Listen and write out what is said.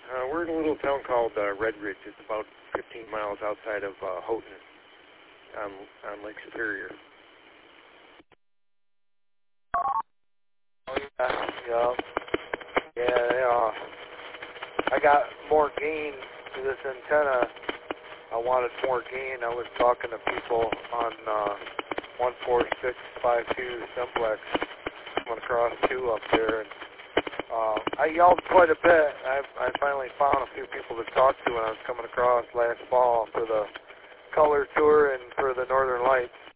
We're in a little town called Red Ridge. It's about 15 miles outside of Houghton on Lake Superior. Oh, yeah. I got more gain to this antenna. I wanted more gain. I was talking to people on 14652 Simplex. Went across 2 up there, and I yelled quite a bit. I finally found a few people to talk to when I was coming across last fall for the color tour and for the Northern Lights.